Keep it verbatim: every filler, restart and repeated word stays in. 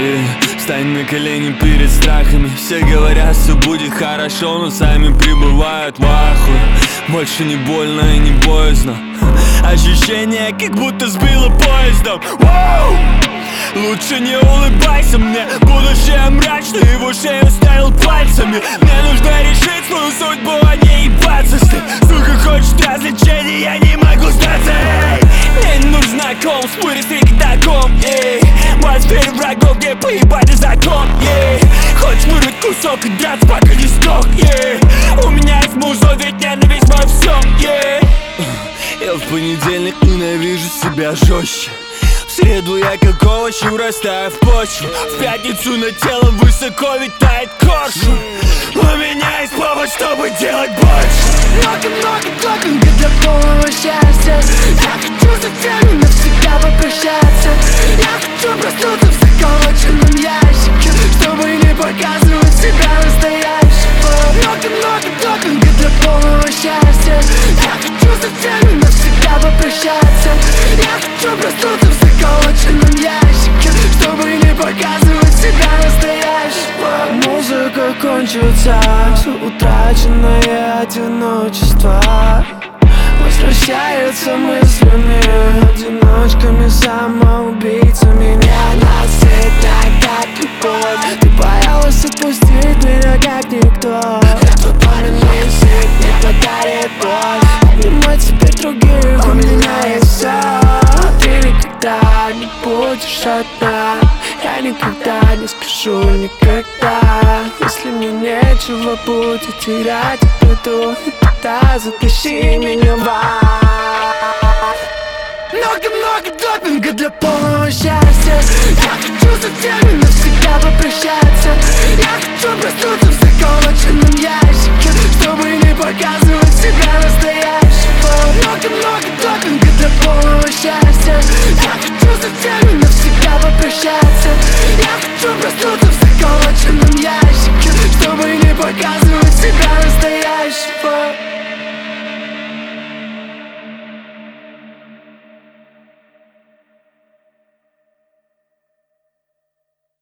И стань на колени перед страхами. Все говорят, все будет хорошо, но сами пребывают в ахуе. Больше не больно и не боязно. Ощущение, как будто сбило поездом. Воу! Лучше не улыбайся мне, будущее мрачное, его шею ставил пальцами. Мне нужно решить свою судьбу, а не ебаться с ним. Сука хочет развлечений, я не могу сдаться. Эй! Мне не нужна ком, спори с рикдаком. Моя сфера врагов, где поебать и закон. Yeah. Хочешь вырвать кусок и драться, пока не сдох. Yeah. У меня есть музон, ведь ненависть мой все. Yeah. Я в понедельник ненавижу себя жестче. В среду я как овощ урастаю в почву. В пятницу над телом высоко витает коршун. У меня есть повод, чтобы делать больше. Много-много блокинга для полного счастья. Я хочу со всеми навсегда попрощаться. Я хочу проснуться в заколоченном ящике, чтобы не показывать себя настоящего. Много-много блокинга для полного счастья. Я хочу со всеми навсегда попрощаться. Я хочу проснуться в заколоченном ящике, чтобы не показывать себя настоящего. Музыка кончится, все утраченное одиночество возвращается мыслями, одиночками, самоубийцами. Меня насытит как любовь. Ты боялась отпустить меня как никто. Этот пламенный язык не подарит боль. Обнимать теперь других, у меня есть все. Ты никогда не будешь одна. Я никогда не скажу никогда. Если мне нечего будет терять, приду, и тогда затащи меня в ад. Много-много допинга для полного счастья. Я хочу со всеми навсегда попрощаться. Я хочу проснуться